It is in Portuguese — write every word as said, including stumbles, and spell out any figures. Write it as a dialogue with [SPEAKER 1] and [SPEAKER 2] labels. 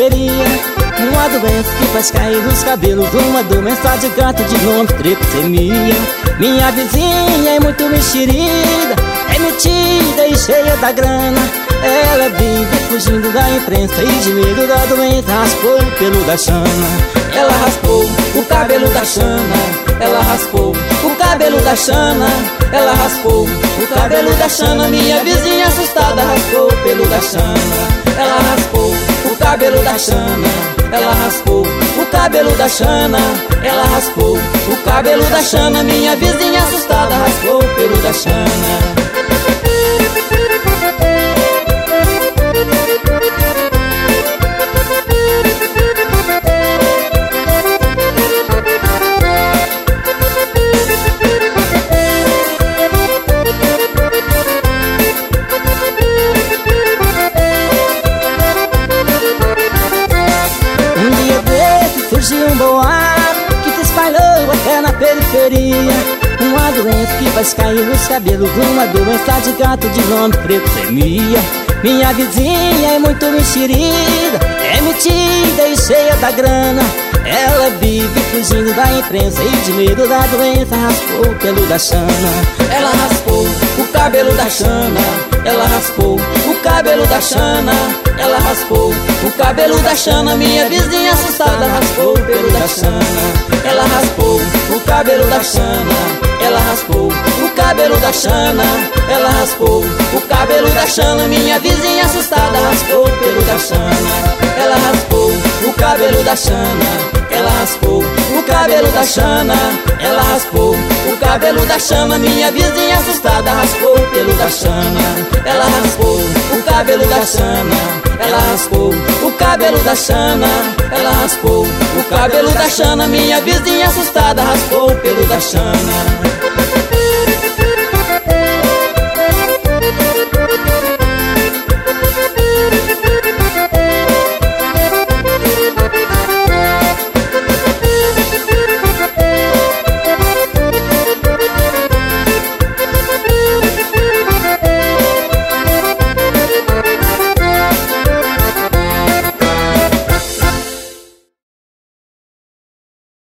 [SPEAKER 1] periferia. Uma doença que faz cair os cabelos, uma doença de gato de nome tripsemia. Minha vizinha é muito mexerida, é metida e cheia da grana. Ela vive fugindo da imprensa e de medo da doença raspou o pelo da Xana. Ela raspou o cabelo da Xana, ela raspou o cabelo da Xana, ela raspou o cabelo da Xana. Minha vizinha assustada raspou o pelo da Xana. Ela raspou o cabelo da Xana, ela raspou o cabelo da Xana, ela raspou o cabelo da Xana. Minha vizinha assustada raspou o pelo da Xana. Surgiu um boato que se espalhou até na periferia. Uma doença que faz cair os cabelos, uma doença de gato de nome tripsemia. Minha vizinha é muito mexerida, é metida e cheia da grana. Ela vive fugindo da imprensa e de medo da doença raspou o pelo da Xana. Ela raspou o cabelo da Xana, ela raspou o cabelo da Xana, ela raspou o cabelo da Xana. Minha vizinha assustada raspou o pelo da Xana. Ela raspou o cabelo da Xana, ela raspou o cabelo da Xana, ela raspou o cabelo da Xana. Minha vizinha assustada raspou o pelo da Xana. Ela raspou o cabelo da Xana, ela raspou o cabelo da Xana, ela raspou o cabelo da Xana. Minha vizinha assustada raspou o pelo da Xana. Ela raspou o cabelo da Xana, ela raspou o cabelo da Xana, ela raspou o cabelo da Xana. Minha vizinha assustada raspou o pelo da Xana.